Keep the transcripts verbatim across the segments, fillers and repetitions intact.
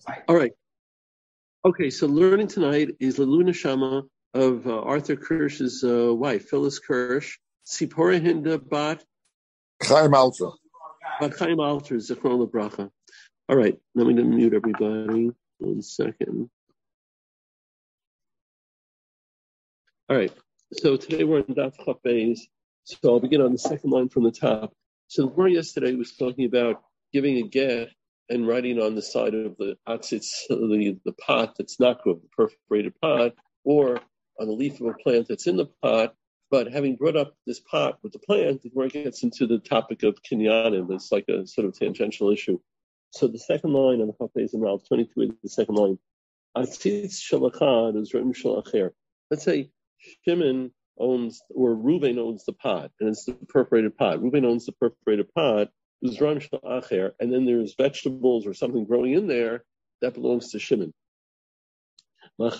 All right. Okay, so learning tonight is the Luna Shama of uh, Arthur Kirsch's uh, wife, Phyllis Kirsch, Sipora Hinda Bat Chaim Alter. Bat Chaim Alter, Zichron LeBracha. All right, let me mute everybody. One second. All right, so today we're on Daf Chafez. So I'll begin on the second line from the top. So the Gemara yesterday was talking about giving a get and writing on the side of the atzitz, the, the pot that's not good, the perforated pot, or on the leaf of a plant that's in the pot. But having brought up this pot with the plant, the Gemara gets into the topic of kinyanim. It's like a sort of tangential issue. So the second line on the Chafez and Ralph twenty-two is the second line. Atzitz shalachad is written shalacher. Let's say Shimon owns, or Reuven owns the pot, and it's the perforated pot. Reuven owns the perforated pot, and then there's vegetables or something growing in there that belongs to Shimon. If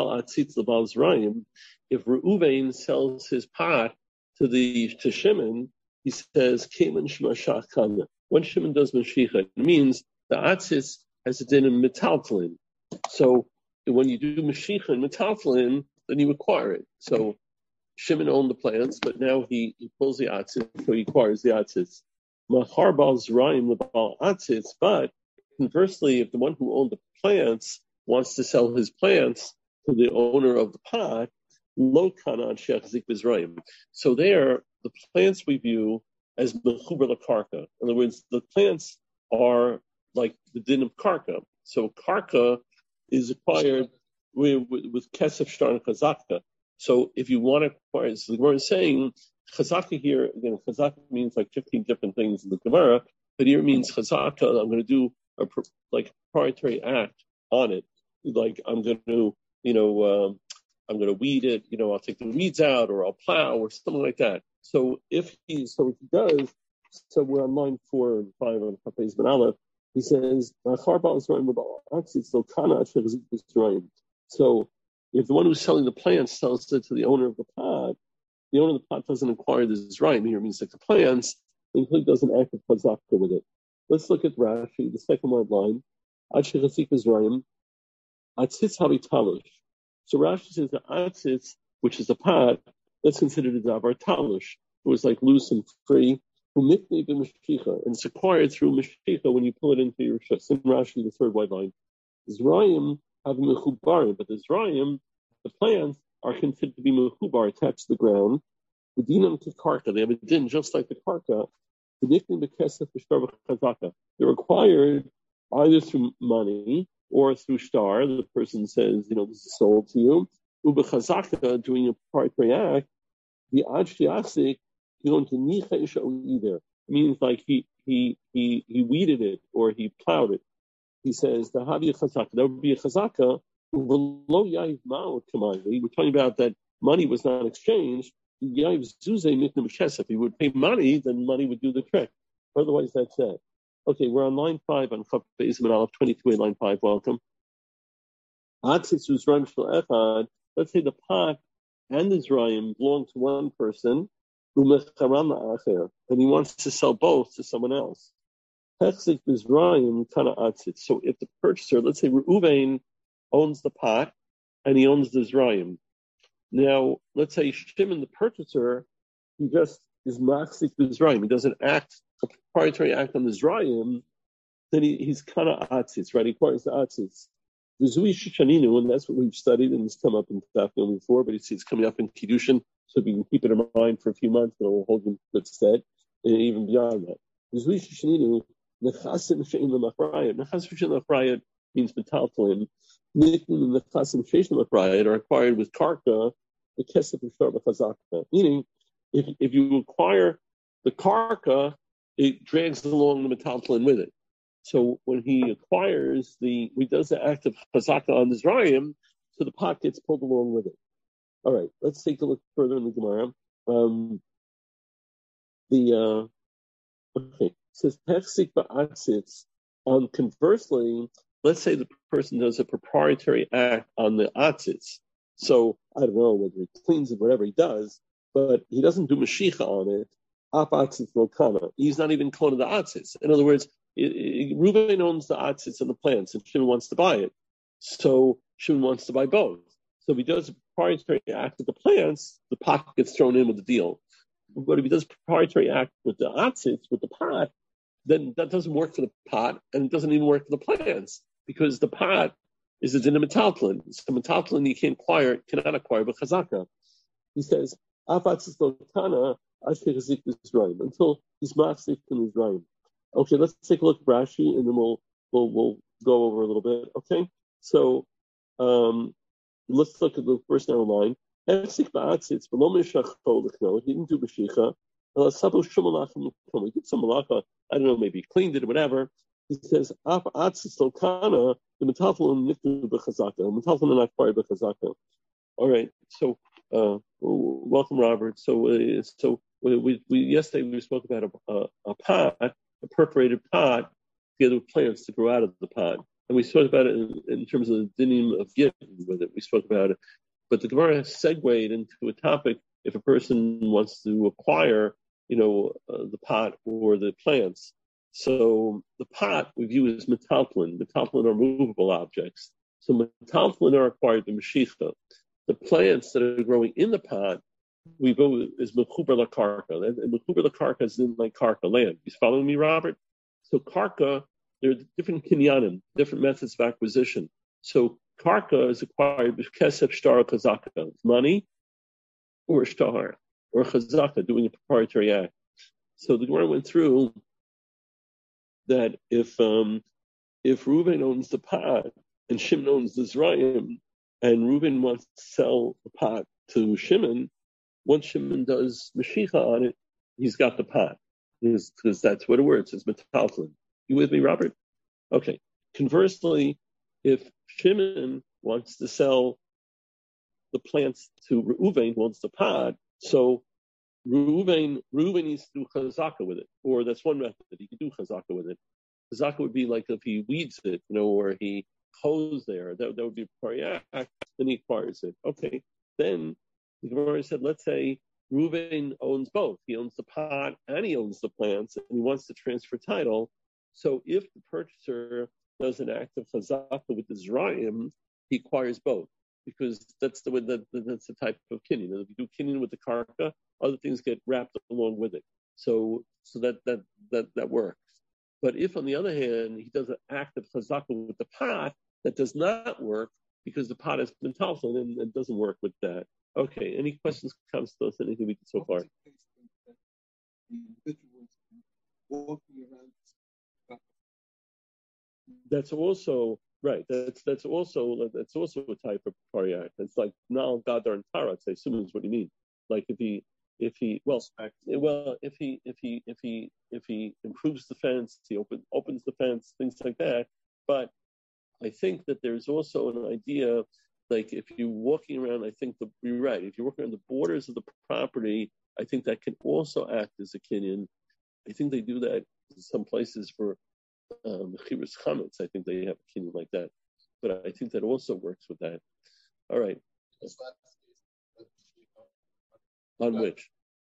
Reuven sells his pot to the to Shimon, he says, when Shimon does Mashiach, it means the atzitz has a din in metaltalin. So when you do Mashiach and metaltalin, then you acquire it. So Shimon owned the plants, but now he, he pulls the atzitz, so he acquires the atzitz. Machar bal zrayim lebal atzitz, but conversely, if the one who owned the plants wants to sell his plants to the owner of the pot, lo kanan shechzik b'zrayim. So there, the plants we view as mechuber lakarka. In other words, the plants are like the din of karka. So karka is acquired with, with, with kesef shtar and chazaka. So if you want to acquire, so the Gemara is saying, chazaka here, again, chazaka means like fifteen different things in the Gemara, but here it means chazaka, I'm going to do a like proprietary act on it. Like I'm going to, you know, um, I'm going to weed it, you know, I'll take the weeds out, or I'll plow, or something like that. So if he, so if he does, so we're on line four and five on Chafez Ben Aleph, he says, so if the one who's selling the plants sells it to the owner of the pot, the owner of the pot doesn't acquire this Zrayim here, means like the plants, and he doesn't act with Chazaka with it. Let's look at Rashi, the second line. Atzitz habitalish. So Rashi says the atzitz, which is the pot, that's considered a davar talish. It was like loose and free. And it's acquired through Mashiach when you pull it into your shus. In Rashi, the third white line. Zrayim have mechubarim, but the Zrayim, the plants, are considered to be mechubar, attached to the ground. The dinam to karka, they have a din just like the karka. They're required either through money or through shtar. The person says, you know, this is sold to you. Ubechazaka, doing a proprietary act, the ajtiasik, you know, either means like he he he he weeded it or he plowed it. He says the havi chazaka, that would be a chazaka. We're talking about that money was not exchanged. If he would pay money, then money would do the trick. Otherwise, that's it. Okay, we're on line five on Chafez Ben Aleph twenty-two, line five. Welcome. Let's say the pot and the Zrayim belong to one person, and he wants to sell both to someone else. So if the purchaser, let's say Reuven owns the pot and he owns the Zrayim. Now, let's say Shimon, the purchaser, he just is machzik the Zrayim. He doesn't act a proprietary act on the Zrayim, then he, he's kind of atzitz, right? He acquires the atzitz. And that's what we've studied, and it's come up in Daf before, but it's, it's coming up in Kiddushin, so we can keep it in mind for a few months, but it will hold in good stead, and even beyond that. Nechasim she'in l'machrayat. Nechasim she'in l'machrayat means metaltalin. Nickname the nechasim she'in l'machrayat are acquired with karka, the kesef v'shtar b'chazaka. Meaning, if if you acquire the karka, it drags along the metaltalin with it. So when he acquires the, he does the act of chazaka on the Zrayim, so the pot gets pulled along with it. All right, let's take a look further in the Gemara. Um, the uh, okay. It says Pechsik ba'atzitz. Um, conversely, let's say the person does a proprietary act on the atzitz. So I don't know whether he cleans it, whatever he does, but he doesn't do mashicha on it. Af atzitz lo kana. He's not even klona the atzitz. In other words, it, it, Reuven owns the atzitz and the plants, and Shimon wants to buy it. So Shimon wants to buy both. So if he does a proprietary act with the plants, the pot gets thrown in with the deal. But if he does a proprietary act with the atzitz, with the pot, then that doesn't work for the pot, and it doesn't even work for the plants, because the pot is a din of metaltlin. So metaltlin you can't acquire, cannot acquire, but chazaka. He says, until he's mafsik in Israel. Okay, let's take a look at Rashi, and then we'll we'll we'll go over a little bit. Okay, so um, let's look at the first narrow line. He didn't do b'shicha. He did some malacha. I don't know, maybe he cleaned it or whatever. He says, "Af atzis lokana the metaltalin niftu b'chazaka. Metaltalin not acquired b'chazaka." All right, so uh, welcome, Robert. So, uh, so we, we yesterday we spoke about a, a, a pot, a perforated pot, together with plants to grow out of the pot, and we spoke about it in, in terms of the dinim of giving with it. We spoke about it, but the Gemara segued into a topic if a person wants to acquire, you know, uh, the pot or the plants. So the pot we view as metaltlin. Metaltlin are movable objects. So metaltlin are acquired by Mashiach. The plants that are growing in the pot, we go is mechuber la karka. And mechuber la karka is in like karka, land. You following me, Robert? So karka, there are different kinyanim, different methods of acquisition. So karka is acquired with kesef shtar chazaka, money, or shtar, or chazaka, doing a proprietary act. So the Gemara went through that if um, if Reuven owns the pot and Shimon owns the Zrayim, and Reuben wants to sell the pot to Shimon, once Shimon does Mashiach on it, he's got the pot. Because that's what it works. It's metaltlin. You with me, Robert? Okay. Conversely, if Shimon wants to sell the plants to Reuven, who owns the pot, so Reuven, Reuven needs to do chazaka with it. Or that's one method. He can do chazaka with it. Chazaka would be like if he weeds it, you know, or he hoes there, that, that would be a prior act, then he acquires it. Okay, then the Gemara said, let's say Reuven owns both. He owns the pot and he owns the plants, and he wants to transfer title. So if the purchaser does an act of chazaka with the Zrayim, he acquires both, because that's the way that that's the type of kinyan. If you do kinyan with the karka, other things get wrapped along with it. So so that that that that works. But if, on the other hand, he does an act of chazaka with the pot, that does not work because the pot has been talflin, and it doesn't work with that. Okay, any questions, comments, thoughts, anything we can so far? That's also right. That's that's also that's also a type of pariah. It's like now gadar and tarat. I assume is what you mean. Like if he if he well well if he if he if he if he improves the fence, he open, opens the fence, things like that. But I think that there's also an idea, like if you're walking around, I think the, you're right. If you're walking on the borders of the property, I think that can also act as a kinyan. I think they do that in some places for Mechirus um, Chametz. I think they have a kinyan like that. But I think that also works with that. All right. On which?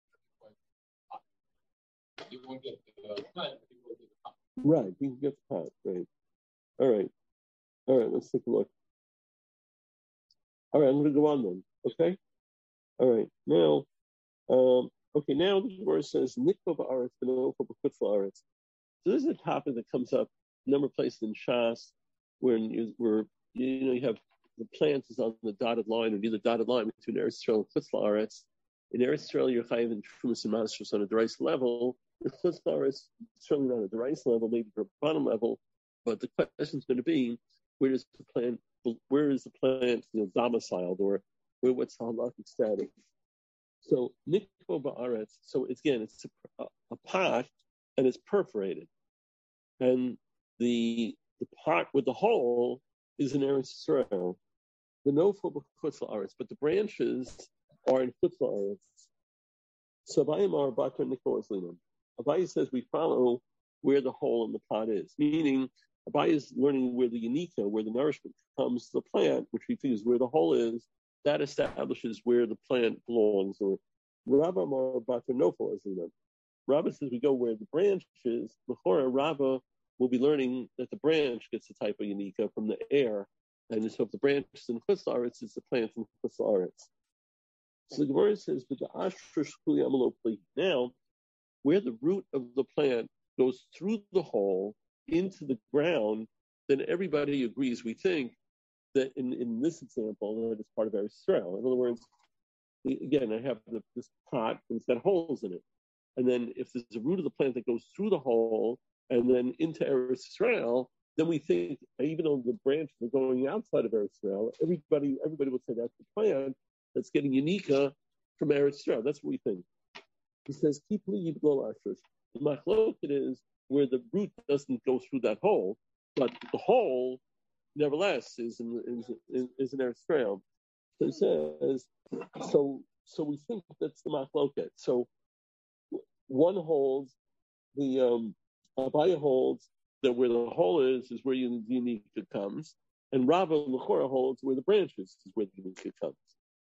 You won't get the plant, you will get the pot. Right, you can get the pot, right. All right. All right, let's take a look. All right, I'm going to go on then, okay? All right, now, um, okay, now the verse says, Nikva ba'aretz v'nofa b'chutz la'aretz. So this is a topic that comes up a number of places in Shas, where you, where, you know, you have the plant is on the dotted line, or near the dotted line between Eretz Yisrael and Chutz la'aretz. In Eretz Yisrael, you're chayiv in Trumas and Masros on a Derais level. In Chutz la'aretz, certainly not a Derais level, maybe for a bottom level. But the question is going to be, where does the plant, where is the plant, you know, domiciled, or where, what's the halachic status? So nikvo ba'aretz. So it's, again, it's a, a pot, and it's perforated, and the the pot with the hole is in Eretz Yisrael. The nofo b'chutz la'aretz, but the branches are in chutz la'aretz. So Abaye Amar Bakar Nikvo Eslinam. Abaye says we follow where the hole in the pot is, meaning Abaye is learning where the yanika, where the nourishment comes to the plant, which we think is where the hole is. That establishes where the plant belongs. Or Rabba Amar Bakar Nofo Eslinam. Rabba says we go where the branch is. Before Rabba we'll be learning that the branch gets the type of Yanika from the air. And so if the branch is in Chutz La'aretz, it's the plant from Chutz La'aretz. So the Gemara says, but the Ashrush Kuli Amalopli. Now, where the root of the plant goes through the hole into the ground, then everybody agrees, we think, that in, in this example, that it's part of Eretz Yisrael. In other words, again, I have the, this pot and it's got holes in it. And then if there's a root of the plant that goes through the hole and then into Eretz Yisrael, then we think, even though the branches are going outside of Eretz Yisrael, everybody everybody would say that's the plant that's getting Yanika from Eretz Yisrael. That's what we think. He says, keep leave below Ashrush. The machloket is where the root doesn't go through that hole, but the hole, nevertheless, is in is, is in Eretz Yisrael. So he says, so so we think that's the machloket. So one holds the um, Abaya holds that where the hole is is where the Yanika comes, and Rava L'chora holds where the branch is is where the Yanika comes.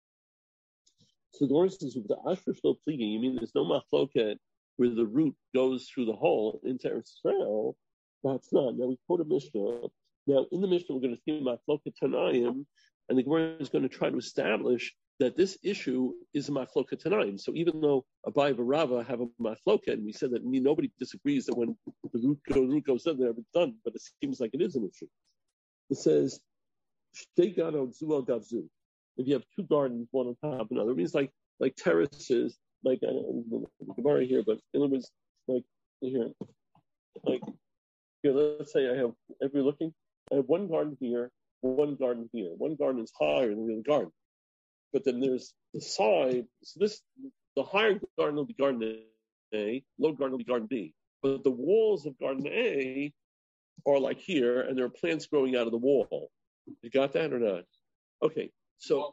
So the Gemara says, with the Ashrush Lo Pligi, you mean there's no machloket where the root goes through the hole into Eretz Yisrael? That's not. Now we quote a Mishnah. Now in the Mishnah we're going to see machloket Tanaim, and the Gemara is going to try to establish that this issue is a machloket Tanaim. So even though Abai and Rava have a machloket, and we said that nobody disagrees that when the root, the root goes in there, it's done, but it seems like it is an issue. It says, Shtei Gado Zu Gavzu. If you have two gardens, one on top of another, it means like like terraces, like I don't know the Gemara here, but in other words, like here, like here, let's say I have, if you're looking, I have one garden here, one garden here. One garden is higher than the other garden. But then there's the side, so this, the higher garden will be garden A, low garden will be garden B. But the walls of garden A are like here, and there are plants growing out of the wall. You got that or not? Okay, so,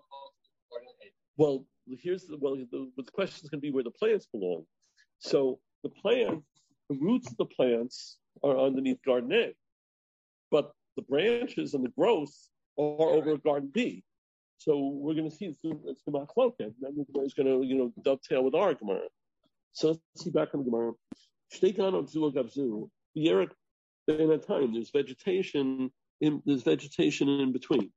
well, here's the, well, the, the question is going to be where the plants belong. So the plant, the roots of the plants are underneath garden A, but the branches and the growth are over garden B. So we're going to see it's, it's the machloket, and then the Gemara is going to, you know, dovetail with our Gemara. So let's see back on the Gemara. Shteikan of Zul Gavzu, the Erik in a time. There's vegetation in there's vegetation in between.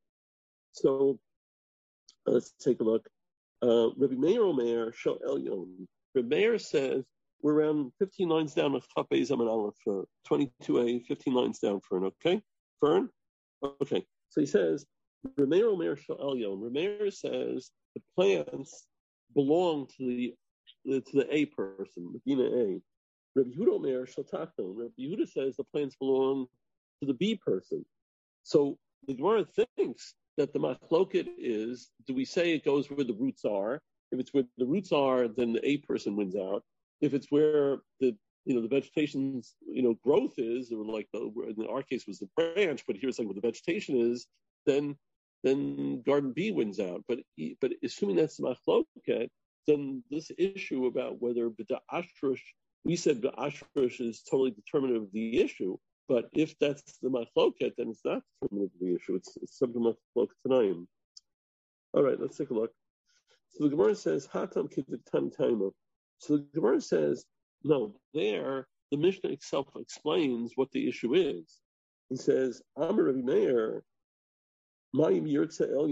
So uh, let's take a look. Uh, Rabbi Meir Omer Shel Elyon. Rabbi Meir says we're around fifteen lines down of Chaf Beis Amud Aleph, uh, twenty-two A, fifteen lines down. Fern, okay, Fern, okay. So he says. Rameir Omer Shel Elyon. Rameir says the plants belong to the to the A person, Medina A. Rabbi Yehuda Omer Shel Tachton. Rabbi Yehuda says the plants belong to the B person. So the Gemara thinks that the machloket is: do we say it goes where the roots are? If it's where the roots are, then the A person wins out. If it's where the you know the vegetation's you know growth is, or like the, in our case was the branch, but here it's like where the vegetation is, then then garden B wins out. But but assuming that's the machloket, then this issue about whether b'da ashrush, we said b'da ashrush is totally determinative of the issue. But if that's the machloket, then it's not determinative of the issue. It's, it's something machloket tanaim. All right, let's take a look. So the Gemara says hatam kiddutan taima. So the Gemara says no. There, the Mishnah itself explains what the issue is. He says Amar Rabbi Meir. What if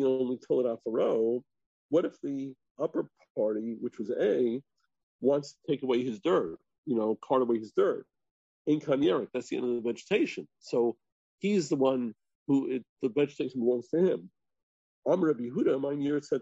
the upper party, which was A, wants to take away his dirt, you know, cart away his dirt? In Kanyerik, that's the end of the vegetation. So he's the one who, it, the vegetation belongs to him. Amr Rabbi Yehuda, my year said,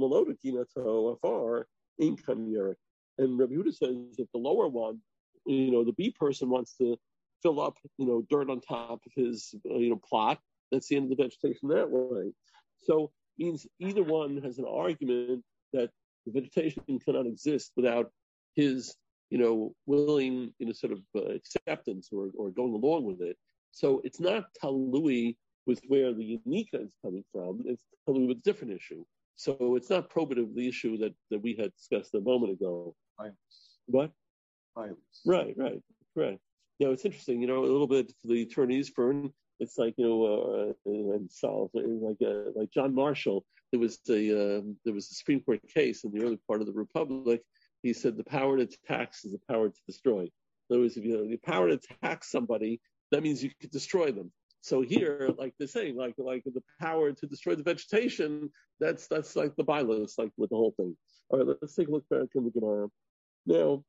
afar in Kanyerik. And Rabbi Yehuda says that the lower one, you know, the B person wants to fill up, you know, dirt on top of his, uh, you know, plot. That's the end of the vegetation that way. So means either one has an argument that the vegetation cannot exist without his, you know, willing, you know, sort of uh, acceptance or, or going along with it. So it's not talui with where the Yanika is coming from. It's talui with a different issue. So it's not probative of the issue that, that we had discussed a moment ago. Violence. What? Violence. Right, right, right. You know, it's interesting, you know, a little bit for the attorneys, Fern. It's like, you know, uh, and solve like uh, like John Marshall. There was a uh, there was a Supreme Court case in the early part of the Republic. He said the power to tax is the power to destroy. In other words, if you have the power to tax somebody, that means you could destroy them. So here, like they're saying, like like the power to destroy the vegetation, that's that's like the bylaws, like with the whole thing. All right, let's take a look back in the Gemara. Now,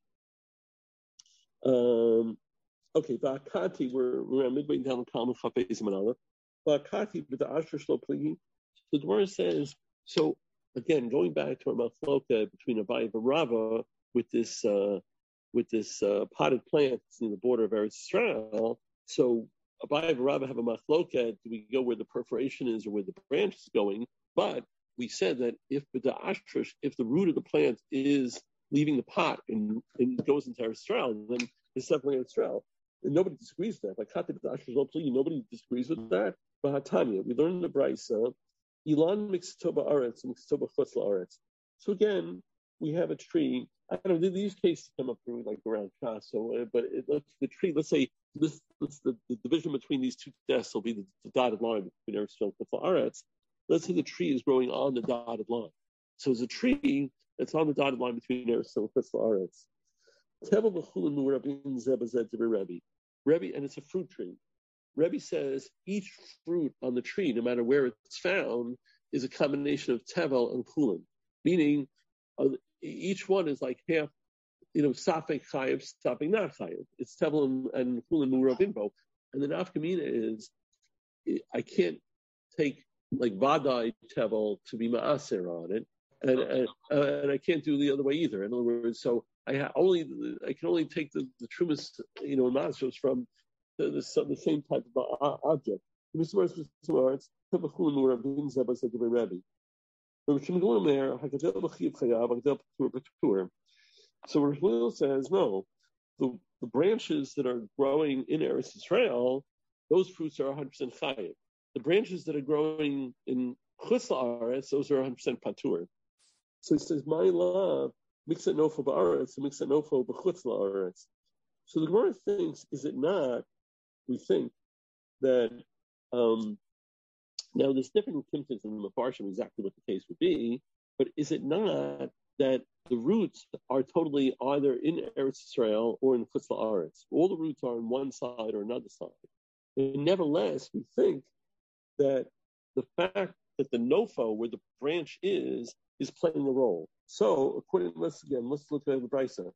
um, okay, Vakati, we're we're midway down the column of Chafez Manala. Vakati, but the Asher Shlo Pligi. The Gemara says, so again, going back to our machloka between Abaye and Rava with this uh, with this uh, potted plant in the border of Eretz Yisrael. So Abaye and Rava have a machloka. Do we go where the perforation is or where the branch is going? But we said that if the ashrish, if the root of the plant is leaving the pot and, and goes into Eretz Yisrael, then it's definitely Eretz Yisrael. And nobody disagrees with that. Like Kati b'da'ashrish lo pligi, nobody disagrees with that. But Hatanya, we learned in the Brisa, Ilan mikstoba aretz, mikstoba chutz la'aretz. So again, we have a tree. I don't know, these cases come up through like around Shas, so, uh, but it, let's, the tree, let's say this, this the, the division between these two desks will be the, the dotted line between Eretz Yisrael and Aretz. Let's say the tree is growing on the dotted line. So it's a tree that's on the dotted line between Eretz Yisrael and Aretz. Tevel b'chulin mu'rabin zebazed Rebbe. Rebbe, and it's a fruit tree. Rebbe says each fruit on the tree, no matter where it's found, is a combination of tevel and chulin, meaning uh, each one is like half, you know, safek chayiv, safek not chayiv. It's tevel and, and chulin mu'rabinbo. And the nafkamina is, I can't take like vadai tevel to be ma'aser on it, and and, uh, and I can't do the other way either. In other words, so I ha- only I can only take the, the trumas, you know, ma'asers from The, the, the same type of uh, object. So Rishon says, no, the, the branches that are growing in Eretz Yisrael, those fruits are one hundred percent chayiv. The branches that are growing in Chutz La'aretz, those are one hundred percent patur. So he says, my love, mix it nofo ba'aretz, and mix it nofo b'chutz la'aretz. So the Gemara thinks, is it not, we think that um, now there's different symptoms in the Mefarshim exactly what the case would be, but is it not that the roots are totally either in Eretz Yisrael or in Chutz La'aretz? All the roots are on one side or another side. And nevertheless, we think that the fact that the nofo, where the branch is, is playing a role. So, according, let's again, let's look at the Brisa.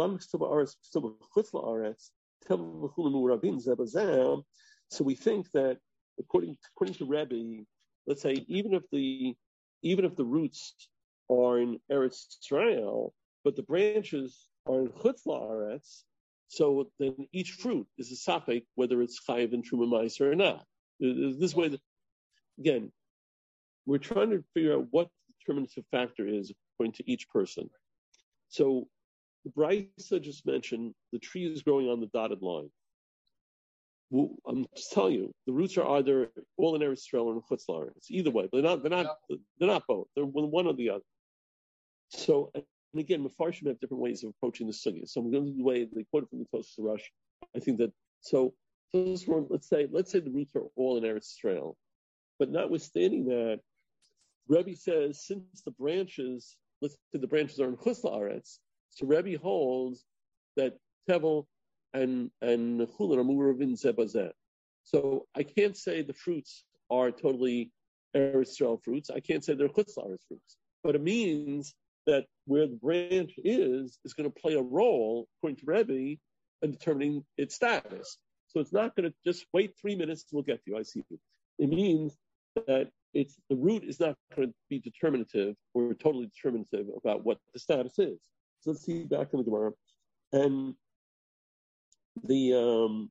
So we think that according according to Rebbe, let's say even if the even if the roots are in Eretz Yisrael, but the branches are in Chutz La'aretz, so then each fruit is a safek whether it's chayiv and truma ma'aser or not. This way, that, again, we're trying to figure out what the determinative factor is according to each person. So the Brisa just mentioned the tree is growing on the dotted line. Well, I'm just telling you, the roots are either all in Eretz Yisrael or in Chutz La'aretz. Either way, they're not. They're not. They're not both. They're one or the other. So, and again, Mefarshim have different ways of approaching the sugya. So I'm going to do the way they quote from the Tosfos Rush. I think that so. so let's say let's say the roots are all in Eretz Yisrael, but notwithstanding that, Rebbe says since the branches, let's say the branches are in Chutz La'aretz, so Rebbe holds that tevel and and chulin are muravin zebazeh. So I can't say the fruits are totally Eretz Yisrael fruits. I can't say they're Chutz La'aretz fruits. But it means that where the branch is is going to play a role, according to Rebbe, in determining its status. So it's not going to just wait three minutes and we'll get to you. I see you. It means that it's the root is not going to be determinative or totally determinative about what the status is. So let's see back in the Gemara. And the um,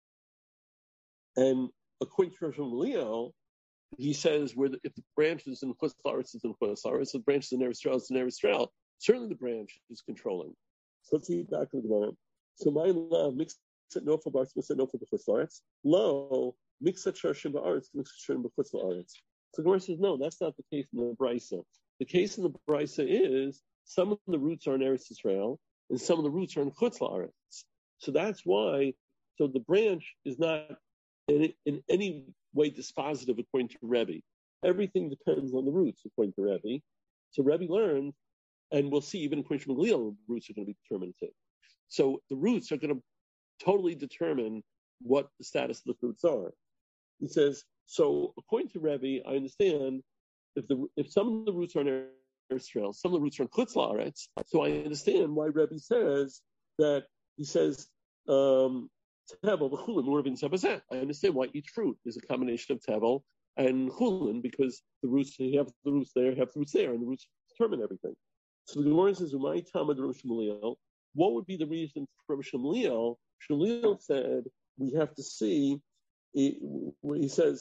and according to Rosh Gamliel, he says where the, if the branch is in Chutz La'aretz, it's in Chutz La'aretz. The branch is in Eretz Yisrael, it's in Eretz Yisrael. Certainly the branch is controlling. So let's see back in the Gemara. So my love mix it no for bars, mix it no for the Chutz La'aretz. Lo mix it sharshim ba'aretz, mix it sharshim b'chutz la'aretz. So the Gemara says no, that's not the case in the Brisa. The case in the Brisa is some of the roots are in Eretz Yisrael and some of the roots are in Chutz La'aretz. So that's why. So the branch is not in, in any way dispositive according to Rebbe. Everything depends on the roots according to Rebbe. So Rebbe learned, and we'll see even according to Gamliel, roots are going to be determinative. So the roots are going to totally determine what the status of the fruits are. He says, so according to Rebbe, I understand if the if some of the roots are in Eretz Yisrael, some of the roots are in Chutz La'aretz, so I understand why Rebbe says that he says um, tevel v'chulin more than sebazet. I understand why each fruit is a combination of tevel and chulin because the roots you have the roots there, have the roots there, and the roots determine everything. So the Gemara says, "Umay tamad Rosh Gamliel." What would be the reason for Rosh Gamliel? Gamliel said we have to see. He, he says,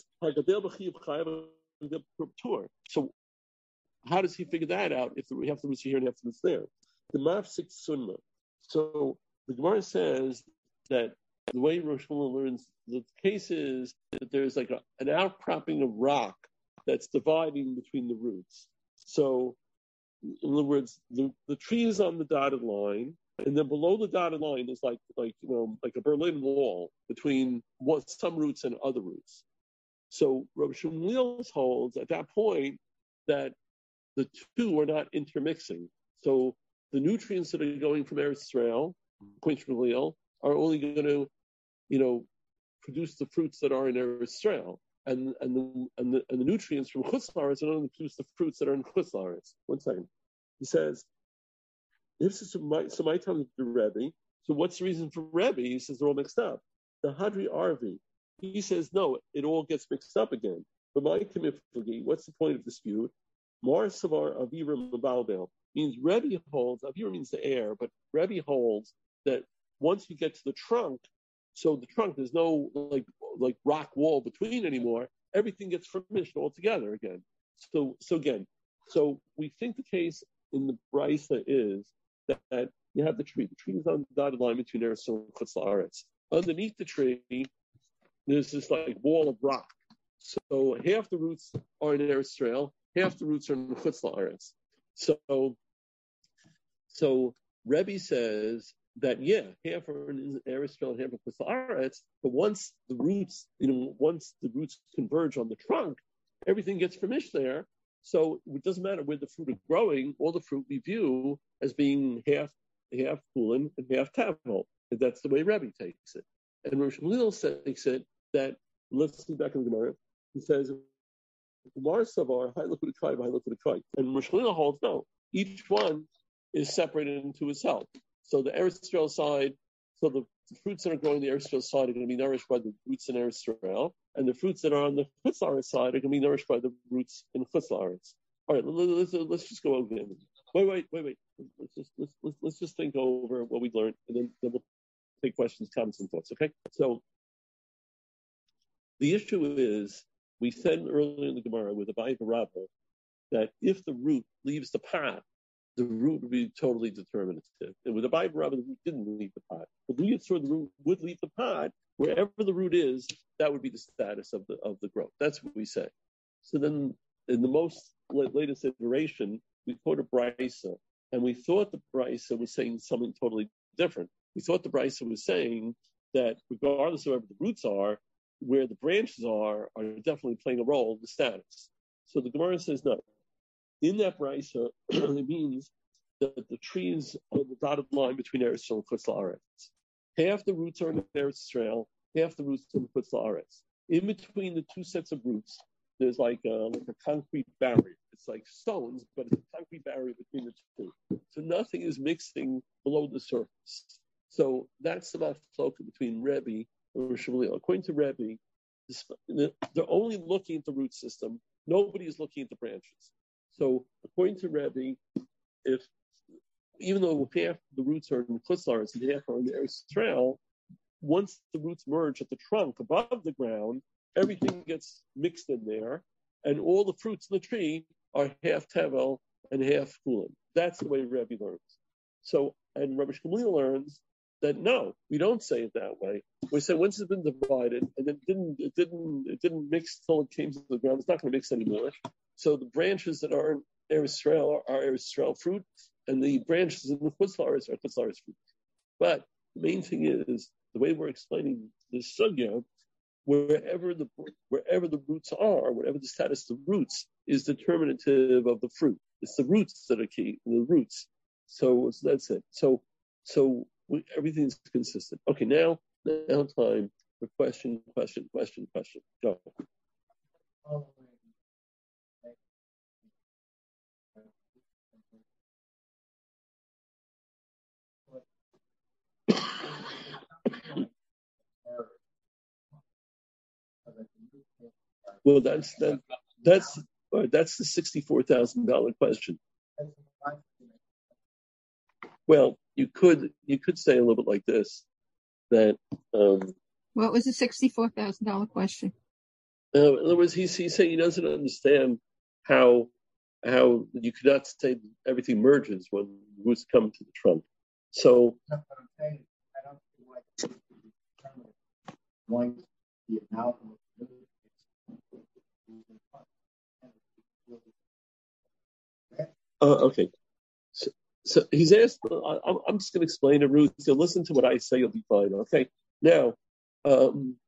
so how does he figure that out if we have the roots here and have the roots there? The mafsik sunna. So the Gemara says that the way Rosh Hashanah learns, the case is that there's like a, an outcropping of rock that's dividing between the roots. So in other words, the, the tree is on the dotted line, and then below the dotted line is like, like you know, like a Berlin Wall between what, some roots and other roots. So Rabbi Shmuel holds at that point that the two are not intermixing. So the nutrients that are going from Eretz Yisrael, according to Shmuel, are only going to, you know, produce the fruits that are in Eretz Yisrael, and and the and the, and the nutrients from Chutz La'aretz are only produce the fruits that are in Chutz La'aretz. One second, he says. This is my, so my time is the Rebbe. So what's the reason for Rebbe? He says they're all mixed up. The Hadri Arvi, he says no, it all gets mixed up again. But my Kimiflagi, what's the point of dispute? Mar Savar Aviram Mabalbel means Rebbe holds, Aviram means the air, but Rebbe holds that once you get to the trunk, so the trunk, there's no like like rock wall between anymore, everything gets furnished all together again. So so again, so we think the case in the Brisa is that, that you have the tree. The tree is on the dotted line between Eretz and Chutz La'aretz. Underneath the tree, there's this like wall of rock. So half the roots are in Eretz Yisrael, half the roots are in Chutz La'aretz. So, so Rebbe says that yeah, half are in Eretz Yisrael and half in Chutz La'aretz. But once the roots, you know, once the roots converge on the trunk, everything gets furnished there. So it doesn't matter where the fruit is growing, all the fruit we view as being half half Kulin and half Tavel. And that's the way Rebbe takes it. And Rosh Hashanah takes it that, let's see back in the Gemara, he says, Mar Savar, high liquid tribe, high liquid tribe. And Rosh Hashanah holds, no, each one is separated into itself. So the Eretz Yisrael side, so the, the fruits that are growing on the Eretz Yisrael side are going to be nourished by the roots in Eretz Yisrael, and the fruits that are on the Chutz La'aretz side are going to be nourished by the roots in Chutz La'aretz. All right, let's, let's, let's just go over it. Wait, wait, wait, wait. Let's just let's, let's let's just think over what we learned, and then, then we'll take questions, comments, and thoughts. Okay? So the issue is, we said earlier in the Gemara with the Abaye Rabbah that if the root leaves the pot, the root would be totally determinative. And with the Abaye Rabbah, the root didn't leave the pot. But we saw the root would leave the pot. Wherever the root is, that would be the status of the of the growth. That's what we say. So then, in the most latest iteration, we quote a Brisa, and we thought the Brisa was saying something totally different. We thought the Brisa was saying that regardless of wherever the roots are, where the branches are, are definitely playing a role in the status. So the Gemara says no. In that Brisa, it means that the trees on the dotted line between Eretz Yisrael and Chutz La'aretz. Half the roots are in Eretz Yisrael, half the roots are in Chutz La'aretz. In between the two sets of roots, there's like a, like a concrete barrier. It's like stones, but it's a concrete barrier between the two. So nothing is mixing below the surface. So that's the machloka between Rebbe and Rosh Hashanah. According to Rebbe, they're only looking at the root system. Nobody is looking at the branches. So according to Rebbe, if even though half the roots are in Chutz La'aretz and half are in the Eretz Yisrael, once the roots merge at the trunk above the ground, everything gets mixed in there, and all the fruits in the tree are half Tevel and half Kulin. That's the way Rebbe learns. So, and Rabbi Shmuel learns that no, we don't say it that way. We say once it's been divided and it didn't, it didn't, it didn't mix till it came to the ground. It's not going to mix anymore. So the branches that are in Eretz Yisrael are Eretz Yisrael fruit, and the branches in the Chutz La'aretz are Chutz La'aretz fruit. But the main thing is the way we're explaining this sugya, wherever the wherever the roots are, whatever the status of the roots is determinative of the fruit. It's the roots that are key, the roots. So, so that's it. So so we, everything's consistent. Okay, now now time for question, question, question, question. Go. Well, that's that. That's that's the sixty-four thousand dollar question. Well, you could you could say a little bit like this, that. Um, what was the sixty-four thousand dollar question? Uh, in other words, he's he's saying he doesn't understand how how you could not say everything merges when roots come to the trunk. So. That's what I'm saying. I don't see why once the amalgam of Uh, okay. So, so he's asked, I'm, I'm just going to explain to Ruth. So listen to what I say, you'll be fine. Okay. Now, um,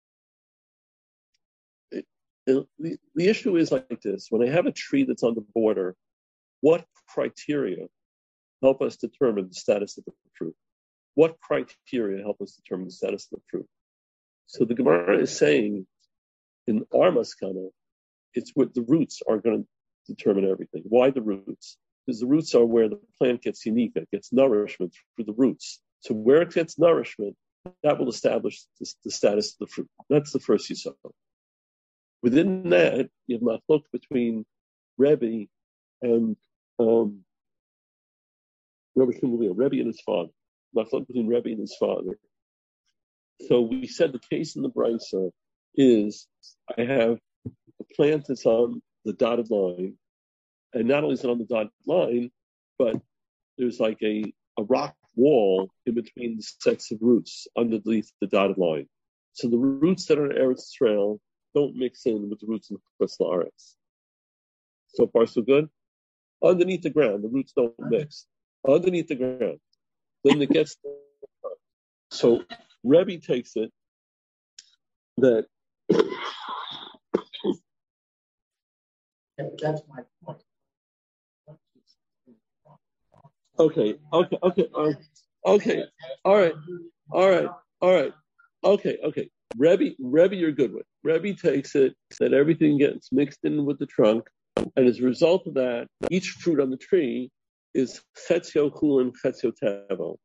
it, it, the, the issue is like this. When I have a tree that's on the border, what criteria help us determine the status of the fruit? What criteria help us determine the status of the fruit? So the Gemara is saying in our maskana, it's what the roots are going to determine everything. Why the roots? Because the roots are where the plant gets unique, it gets nourishment through the roots. So where it gets nourishment, that will establish the, the status of the fruit. That's the first yisod. Within that, you have machlok between Rebbe and um, Rebbe Rebbe and his father. Machlok between Rebbe and his father. So we said the case in the Brisa is I have a plant that's on the dotted line, and not only is it on the dotted line, but there's like a, a rock wall in between the sets of roots underneath the dotted line. So the roots that are in Eretz Israel don't mix in with the roots in Chutz La'aretz. So far, so good? Underneath the ground, the roots don't mix. Underneath the ground. Then it gets... So Rebbe takes it that... That's my point. Okay, okay, okay, um, okay, all right, all right, all right, okay, okay. Rebbe, Rebbe, you're good with. Rebbe takes it that everything gets mixed in with the trunk, and as a result of that, each fruit on the tree is chetzio chulin, chetzio tevel.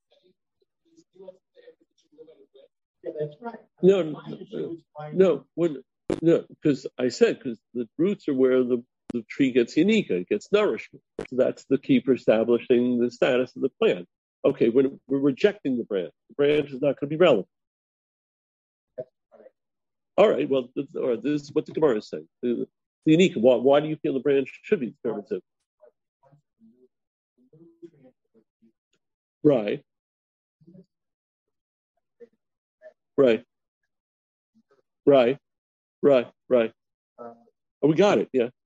Yeah, that's right. No, no, no, when, no, because I said because the roots are where the the tree gets unique, it gets nourishment. So that's the key for establishing the status of the plant. Okay, we're, we're rejecting the branch. The branch is not going to be relevant. All right, well, this, all right, this is what the Gemara is saying. The, the unique, why, why do you feel the branch should be determinative? Right. Right. Right. Right. Right. Oh, we got it, yeah.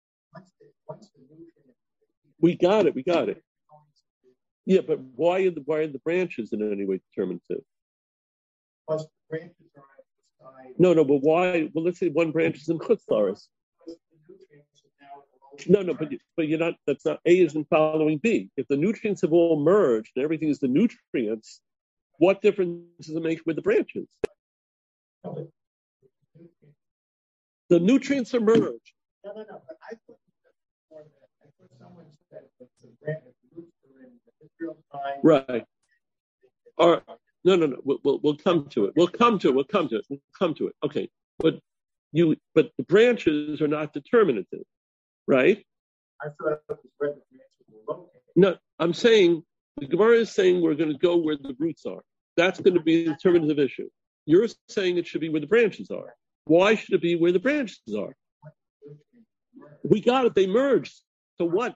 We got it. We got it. Yeah, but why are the why are the branches in any way determinative? Plus, the branches are at the side. No, no, but why? Well, let's say one branch is in Chutz La'aretz. No, no, but but you're not. That's not. A isn't following B. If the nutrients have all merged and everything is the nutrients, what difference does it make with the branches? The nutrients are merged. No, no, no. But I put I put someone said that the branch, the roots are in the Israel side. Right. All right. No, no, no. We'll, we'll we'll come to it. We'll come to it. We'll come to it. We'll come to it. Okay. But you, but the branches are not determinative, right? I thought it was where the branches were located. No, I'm saying the Gemara is saying we're going to go where the roots are. That's going to be the determinative issue. You're saying it should be where the branches are. Why should it be where the branches are? We got it. They merged. So what?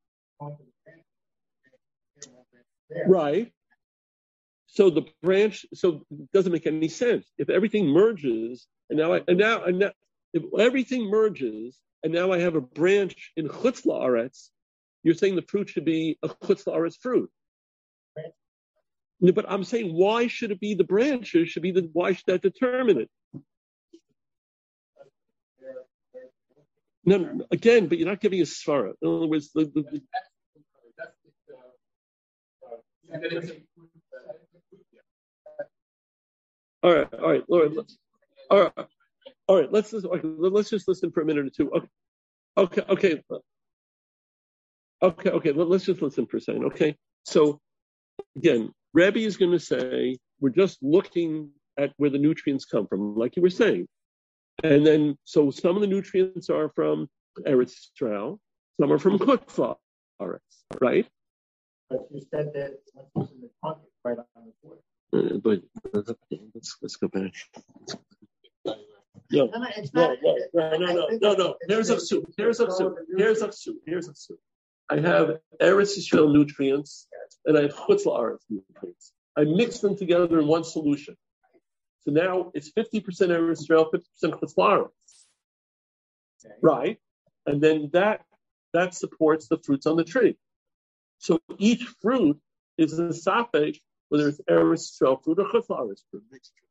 Right. So the branch. So it doesn't make any sense if everything merges. And now, I, and now, and now, if everything merges, and now I have a branch in Chutz La'aretz. You're saying the fruit should be a Chutz La'aretz fruit. No, but I'm saying why should it be the branches? Should be the why should that determine it? No, no, again, but you're not giving a svara. In other words, the, the, the All right, all right, Lord. All right, all right. Let's just, okay, let's just listen for a minute or two. Okay, okay, okay, okay. okay let's just listen for a second. Okay, so again, Rebbe is going to say we're just looking at where the nutrients come from, like you were saying, and then so some of the nutrients are from Eretz Yisrael, some are from Chutz La'aretz, right? But you said that once it's in the trunk, it's right on the board. Uh, but let's let's go back. No, No, no, it's no, not- no, no, no, no, no, no. Here's a soup. Here's a soup. Here's a soup. Here's a soup. I have Eretz Yisrael nutrients and I have Chutz La'aretz nutrients. I mix them together in one solution. So now it's fifty percent Eretz Yisrael, fifty percent Chutz La'aretz. Okay. Right? And then that that supports the fruits on the tree. So each fruit is a safek, whether it's Eretz Yisrael fruit or Chutz La'aretz fruit.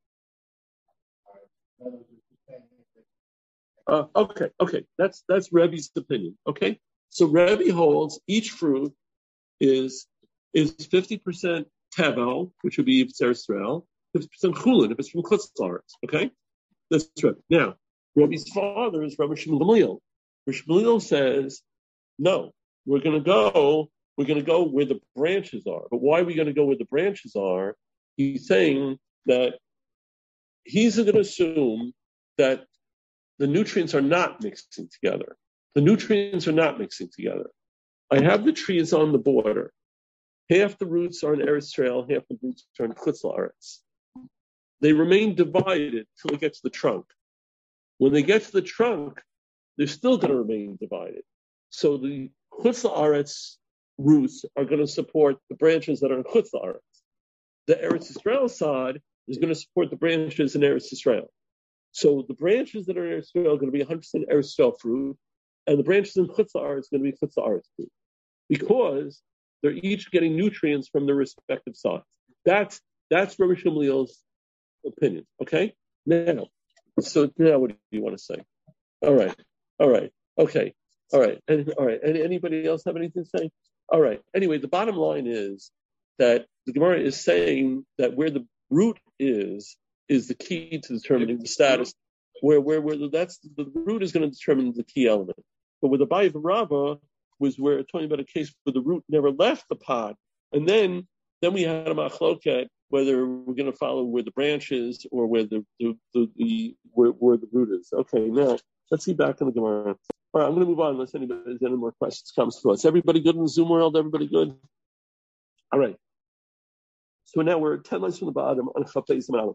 Uh, okay, okay, that's that's Rebbe's opinion. Okay, so Rebbe holds each fruit is is fifty percent tevel, which would be if it's Eretz Yisrael, fifty percent chulin if it's from Chutz La'aretz. Okay, that's Rebbe. Now, Rebbe's father is Rabbi Shmuel Gamliel. Rabbi Shmuel says, no, we're going to go. We're going to go where the branches are. But why are we going to go where the branches are? He's saying that he's going to assume that the nutrients are not mixing together. The nutrients are not mixing together. I have the trees on the border. Half the roots are in Eretz Yisrael, half the roots are in Chutz La'aretz. They remain divided till they get to the trunk. When they get to the trunk, they're still going to remain divided. So the Chutz La'aretz roots are going to support the branches that are in Chutz La'aretz. The Eretz Yisrael side is going to support the branches in Eretz Yisrael. So the branches that are in Eretz Yisrael are going to be one hundred percent Eretz Yisrael fruit, and the branches in Chutz La'aretz are going to be Chutz La'aretz fruit, because they're each getting nutrients from their respective sides. That's that's Rabbi Shmuel's opinion. Okay. Now, so now what do you want to say? All right. All right. Okay. All right. And, all right. And anybody else have anything to say? All right. Anyway, the bottom line is that the Gemara is saying that where the root is is the key to determining the status. Where where where the, that's the root is going to determine the key element. But with the Abaye Rava was where it's talking about a case where the root never left the pod, and then then we had a machloket whether we're going to follow where the branch is or where the the, the, the where, where the root is. Okay, now let's see back in the Gemara. All right, I'm going to move on unless anybody has any more questions comes to us. Everybody good in the Zoom world? Everybody good? All right. So now we're ten lines from the bottom on Chafei Zman.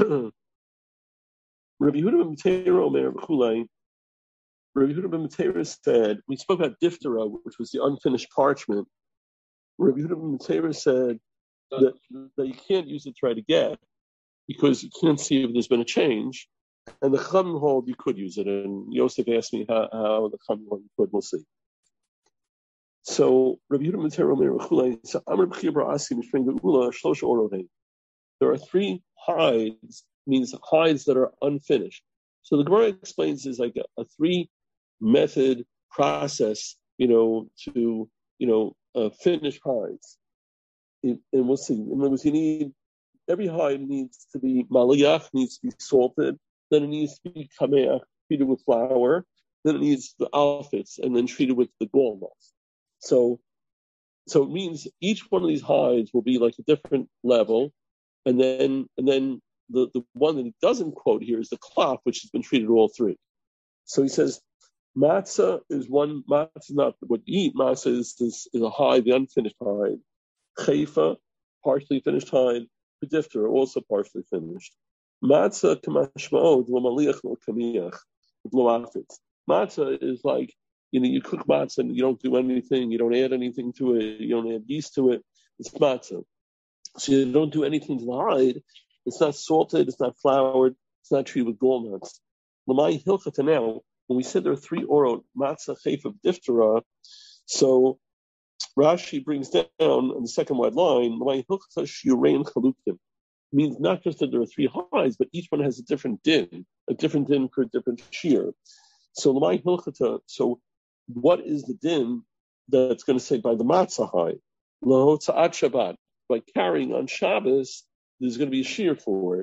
Rabbi Yehuda ben Meteira Omer B'Chulei. Rabbi Yehuda ben Meteira said, we spoke about diphthera, which was the unfinished parchment. Rabbi Yehuda ben Meteira said that, that you can't use it to try to get because you can't see if there's been a change. And the Chachamim hold you could use it. And Yosef asked me how, how the Chachamim hold you could. We'll see. So Rabbi Yehuda ben Meteira Omer B'Chulei. So Amar B'Chia B'Asi Mishpring Geula Shlosh Orovein. There are three hides, means hides that are unfinished. So the Gemara explains is like a, a three method process, you know, to, you know, uh, finish hides. It, and we'll see. In other words, you need, every hide needs to be maliyach, needs to be salted, then it needs to be kameach, treated with flour, then it needs the alfits, and then treated with the gall moss. So, so it means each one of these hides will be like a different level. And then, and then the, the one that he doesn't quote here is the cloth, which has been treated all three. So he says, matzah is one, matzah is not what you eat, matzah is, is, is a hide, the unfinished hide. Chayfa, partially finished hide. Diphthera, also partially finished. Matzah, kamashma'od, l'maliach l'kamiach, l'mafit. Matzah is like, you know, you cook matzah and you don't do anything, you don't add anything to it, you don't add yeast to it. It's matzah. So you don't do anything to the hide. It's not salted. It's not floured. It's not treated with gall nuts. L'may hilchata now, when we said there are three orot, matzah, chayfa, diphthera, so Rashi brings down on the second wide line, l'may hilchata shiurein chaluktim. Means not just that there are three hides, but each one has a different din, a different din for a different shear. So l'may hilchata, so what is the din that's going to say by the matzah hide? L'hotza'at Shabbat. By carrying on Shabbos, there's going to be a shear for it.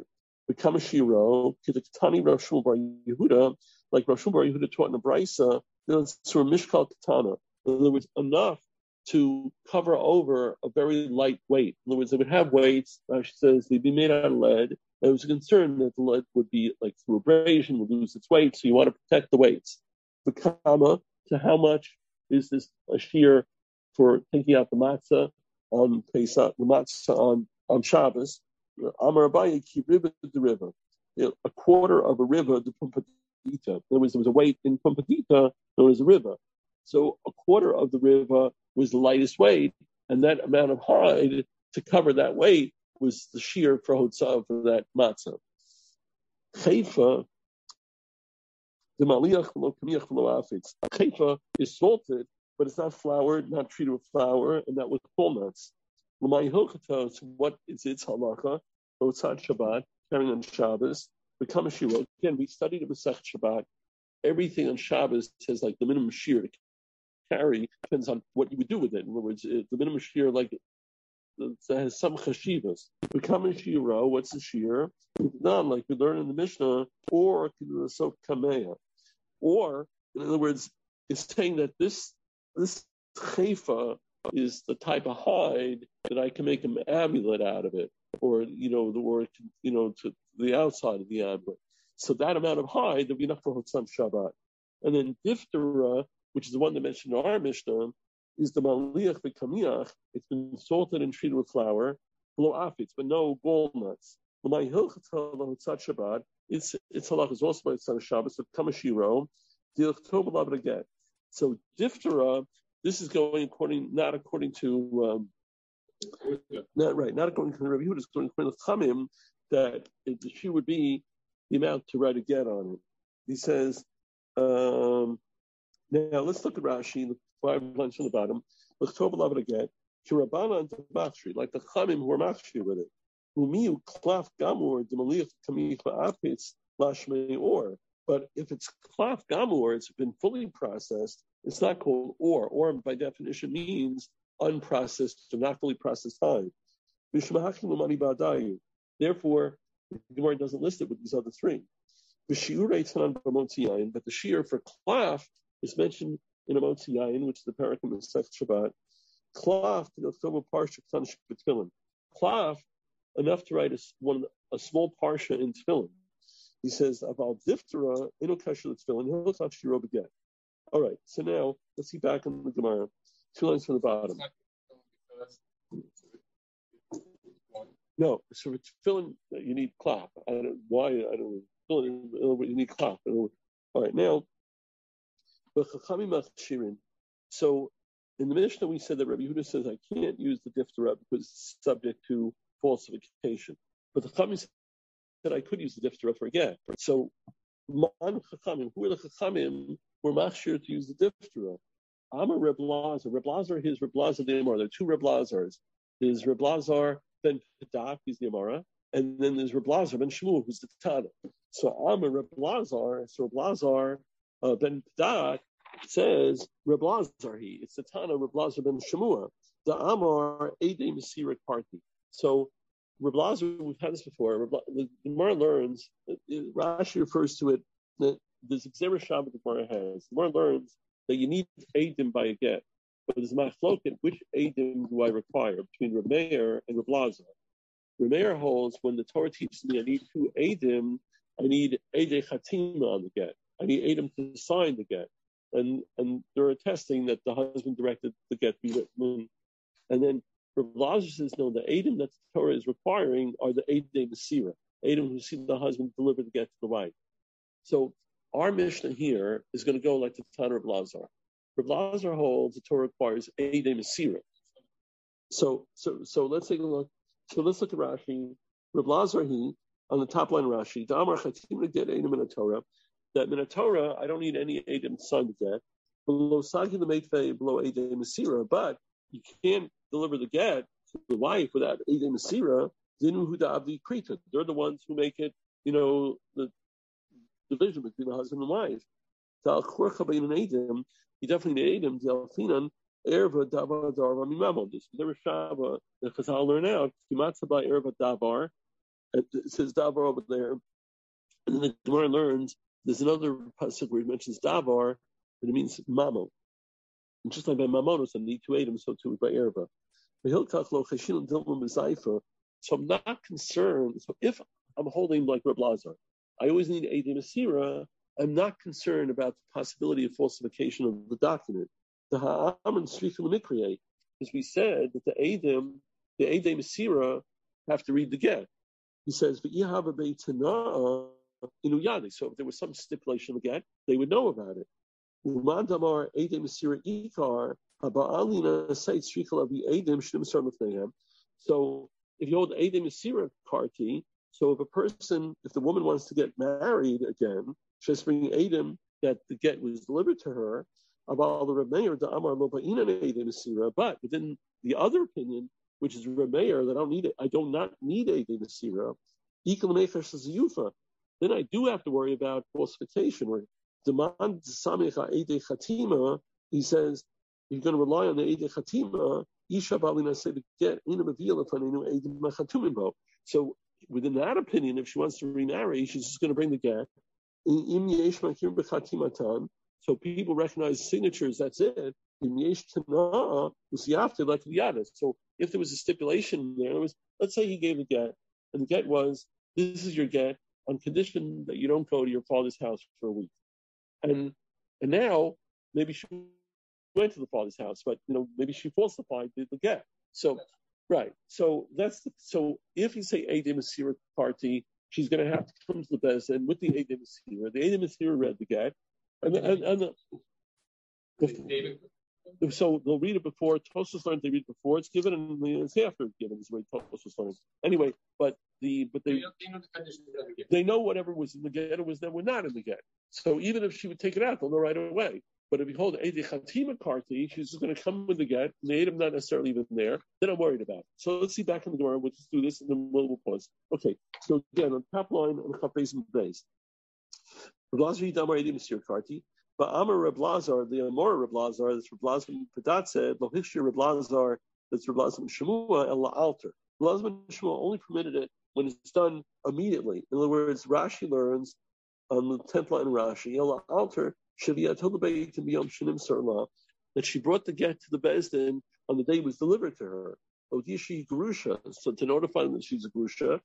become a shiro, Kitani Rosh Bar Yehuda, like Rosh Bar Yehuda taught in the Brisa, so a Mishkal Katana. In other words, enough to cover over a very light weight. In other words, they would have weights, Rashi says, they'd be made out of lead. There was a concern that the lead would be like through abrasion, would lose its weight, so you want to protect the weights. The kama, to how much is this a shear for taking out the matzah on Pesach, the matzah on, on Shabbos? Amar Abaye, ki river the river. A quarter of a river, the Pumbedita. In other words, there was a weight in Pumbedita known as a river. So a quarter of the river was the lightest weight, and that amount of hide to cover that weight was the shear for Hotzah for that matzah. Chayfa, the maliach v'lo kamiach v'lo afetz. Chayfa is salted, but it's not floured, not treated with flour, and not with walnuts. L'may hilchata, so what is its halacha? Hotzah Shabbat, carrying on Shabbos. Become a shiro. Again, we studied it with Sech Shabbat. Everything on Shabbos says like the minimum shear to carry depends on what you would do with it. In other words, the minimum shear like it has some chashivas. Become a shiro. What's the shear? Not like we learn in the Mishnah, or so kameya, or in other words, it's saying that this this chayfa is the type of hide that I can make an amulet out of it, or you know the word you know to the outside of the amulet. So that amount of hide that we not for Hotzam Shabbat, and then diphthera, which is the one that mentioned in our Mishnah, is the maliach v'kamiach. It's been salted and treated with flour, below afitz, but no walnuts. My hilchata Shabbat. It's it's halach is also by Tzad Shabbos. So kamashiro, the October again. So diphthera. This is going according not according to um, not right, not according to the Rabbi Yehuda, it's according to the Chamim that it, she would be the amount to write a get on it. He says. Um, Now let's look at Rashi, the five lines from the bottom. L'chtov again. Kirabana and Machshri, like the Chamim who are Machshri with it. Umiu klaf gamur demaliach kamich ba'apitz lashmei or. But if it's klaf gamur, it's been fully processed. It's not called or. Or by definition means unprocessed or not fully processed time. Therefore, the Gemara doesn't list it with these other three. But the shear for klaf is mentioned in a Motzi Yayin, which is the parakim of Sech Shabbat. Klaf, Klaf, enough to write a, one, a small parsha in Tefillin. He says, about diphthera, inokashel Tefillin, hilchot shiro beget. All right, so now, let's see back in the Gemara. Two lines from the bottom. No, so for Tefillin, you need klaf. I don't know why, I don't know. You need klaf. All right, now, so in the Mishnah we said that Rabbi Yehuda says I can't use the diphthera because it's subject to falsification. But the Chachamim said I could use the diphthera for a get. So Man Chachamim, who are the Chachamim who are machshir to use the diphthera? I'm a Reb Lazar. Reb Lazar, his Reb Lazar the Amara. There are two Reb Lazars. There's Reb Lazar ben Pedak, he's the Amara, and then there's Reb Lazar ben Shmuel, who's the Tana. So I'm a Reb Lazar. So Reb Lazar uh, ben Pedak says Reb Lazar he. It's the Tana Reb Lazar ben Shemua. The Amar Ede Mesirik Party. So Reb Lazar, we've had this before. Reb, the Gemara learns. Rashi refers to it that there's a Gzera Shabbat the Gemara has. The Gemara learns that you need Edim by a get, but there's machloket. Which Edim do I require between Reb Meir and Reb Lazar? Reb Meir holds when the Torah teaches me I need two Edim, I need Ede Chatima on the get. I need Edim to sign the get. And and they're attesting that the husband directed the get be written. And then Rav Lazar says, no, the Edim that the Torah is requiring are the Edim Mesira, Edim who see the husband deliver the get to the wife. So our Mishnah here is going to go like the Tana of Lazar. Rav Lazar holds the Torah requires Edim Mesira. So so so let's take a look. So let's look at Rashi. Rav Lazar he on the top line of Rashi. Damar Chatim to get Edim in a Torah. That in a Torah, I don't need any Edim to sign the get. Below Sagi the Meitfei, below Edim Mesira, but you can't deliver the get to the wife without Edim Mesira. Zinu Huda Avdi Krita. They're the ones who make it, you know, the division between the husband and wife. Tal Chorcha Bein an Edim, you definitely need Edim, Delfinan, Erva Davar Darva Mimamon. This is the Rishava, the Chazal learn out, Kimatzah by Erva Davar, It says davar over there, and then the Gemara learns there's another pasuk where it mentions davar, and it means mamo. And just like by mamonos, I need to eat them, so too by erva. So I'm not concerned. So if I'm holding like Reb Lazar, I always need Eidim Asira. I'm not concerned about the possibility of falsification of the document. The Ha'am and Srika Lemikriye, as we said, that the Eidim, the Eidim Asira have to read the get. He says, so if there was some stipulation of the get, they would know about it. So if you hold Eidim Asira Karti, so if a person, if the woman wants to get married again, she has to bring Eidim that the get was delivered to her. But within the other opinion, which is Rameir, that I don't need it, I do not need Eidim Asira, then I do have to worry about falsification. Or demand Samicha Eidei Chatima, he says, you're going to rely on the Eidei Chatima. So within that opinion, if she wants to remarry, she's just going to bring the get. So people recognize signatures, that's it. So if there was a stipulation there, it was, let's say he gave a get, and the get was, this is your get on condition that you don't go to your father's house for a week. And and now maybe she went to the father's house, but you know maybe she falsified the, the get. So right. So that's the, so if you say Eidim Asira party, she's going to have to come to the Beis Din with the Eidim Asira. The Eidim Asira read the get, and the, and, and the, the, so they'll read it before. Tosfos learned they read it before it's given, and it's after it's given. Is the way Tosfos learns. Anyway, but the but they they know whatever was in the get was that were not in the get. So even if she would take it out, they'll know right away. But if you hold Eidei Chatima Karti, she's just going to come with the get, and the Eidim not necessarily even there, then I'm worried about it. So let's see back in the Gemara, we'll just do this, and then we'll, we'll pause. Okay, so again, on top line, on the Chafez and Beis. Reb Lazar Yidamar Eidim Asir Karti, but Amar Reb Lazar, the Amor Reb Lazar, that's Reb Lazar Padat said, Lo Hishir Reb Lazar, that's Reb Lazar Shemua, and La Alter. Reb Lazar Shemua only permitted it when it's done immediately. In other words, Rashi learns on the tenth line of Rashi, La Alter, that she brought the get to the Beis Din on the day it was delivered to her. So to notify them that she's a grusha,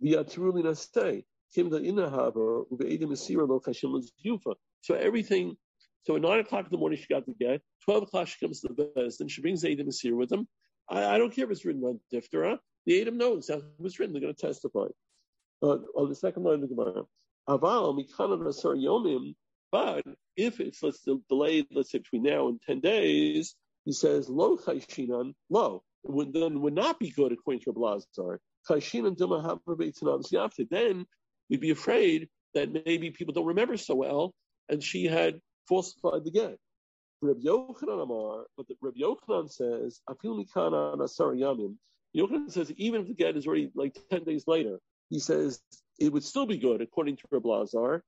so everything, so at nine o'clock in the morning she got the get, twelve o'clock she comes to the Beis Din, she brings the Eidim Asir with them. I, I don't care if it's written on Diftera, the Eidim knows how it was written, they're going to testify. Uh, on the second line of the Gemara, Aval Mikana Asar Yomim. But if it's let's delayed, let's say between now and ten days, he says lo chayshinan lo, it would then would not be good according to Reb Lazar. Chayshinan duma ha'beitzanav ziyafte. Then we'd be afraid that maybe people don't remember so well, and she had falsified the get. Reb Yochanan Amar, but Reb Yochanan says afil mikana nasar yamim. Yochanan says even if the get is already like ten days later, he says it would still be good according to Reb Lazar.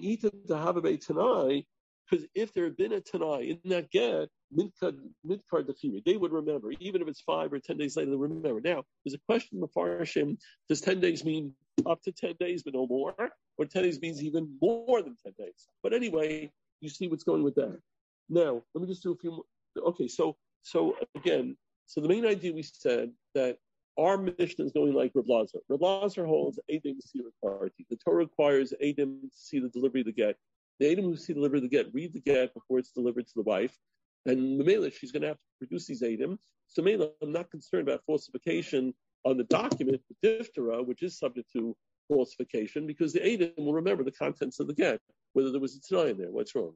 Because if there had been a Tanai in that get, midkar defiri, they would remember, even if it's five or ten days later, they remember. Now, there's a question in the Farshim, does ten days mean up to ten days but no more? Or ten days means even more than ten days? But anyway, you see what's going with that. Now, let me just do a few more. Okay, so so again, so the main idea we said that our mission is going like Reb Lazar. Reb Lazar holds Eidim Asira Karti. The Torah requires Eidim to see the delivery of the get. The Eidim who see the delivery of the get read the get before it's delivered to the wife. And the Mela, she's going to have to produce these Eidim. So Mela, I'm not concerned about falsification on the document, the Diftera, which is subject to falsification, because the Eidim will remember the contents of the get, whether there was a Tanai in there. What's wrong?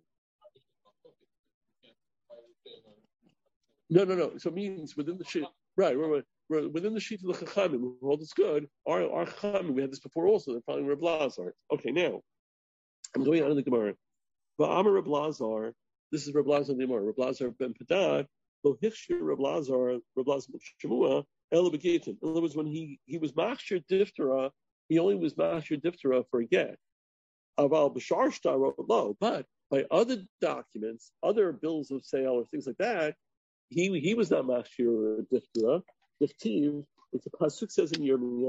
No, no, no. So it means within the shit. Right, right, right. We're within the sheet of the Chachamim, we hold it's good. Our our Chachamim, we had this before also. They're following Reb Lazar. Okay, now I'm going on in the Gemara. Va'amar Reb Lazar. This is Reb Lazar the Gemara. Reb Lazar ben Padad. Lo hichshir Reb Lazar. Reb Lazar Shemua. El begetin. In other words, when he he was machshir diftera, he only was machshir diftera for a get. Aval b'shar shtar lo. But by other documents, other bills of sale or things like that, he he was not machshir diftera. Diftiv, it's a pasuk says in Yirmiyah,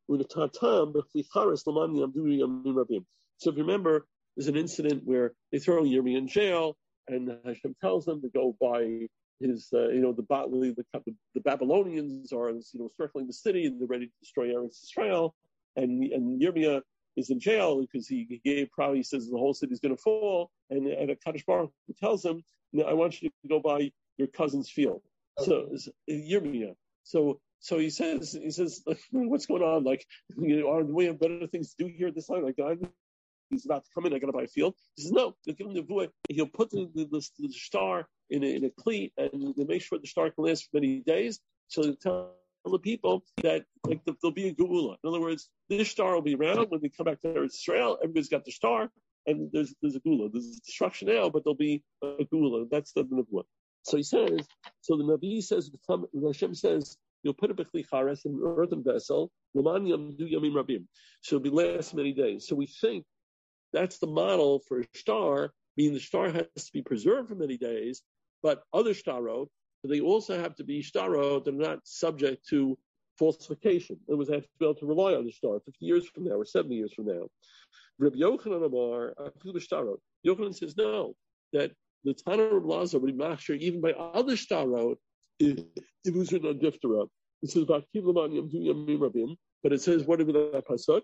So if you remember, there's an incident where they throw Yirmiyah in jail, and Hashem tells them to go by his, uh, you know, the, the the Babylonians are, you know, circling the city, and they're ready to destroy Eretz Israel, and and Yirmiyah is in jail because he, he gave probably he says the whole city is going to fall, and and a Kadosh Baruch Hu tells him, no, I want you to go by your cousin's field. Okay. So Yirmiyah. So so he says he says what's going on? Like, you know, do we have better things to do here at this time? Like, God, he's about to come in. I got to buy a field. He says no. They'll give him the vuah. He'll put the, the, the, the star in a, in a cleat, and they'll make sure the star can last for many days. So they tell the people that like there'll be a geula. In other words, this star will be around when they come back to Eretz Israel. Everybody's got the star, and there's there's a geula. There's destruction now, but there'll be a geula. That's the nevuah. So he says. So the Nabi says, Hashem says, you'll put a bechli chares in an earthen vessel. L'man yamdu yamim rabim. So it'll be last many days. So we think that's the model for a star, meaning the star has to be preserved for many days, but other starot, they also have to be starot that are not subject to falsification. In other words, they have to be able to rely on the star fifty years from now or seventy years from now. Rabbi Yochanan Amar, starot. Yochanan says no, that the Tana of Lazar would be machshir even by other starot if it was written on diphthera. It says Vakiv Laman Yamdu Yamim Rabim, but it says what about that pasuk?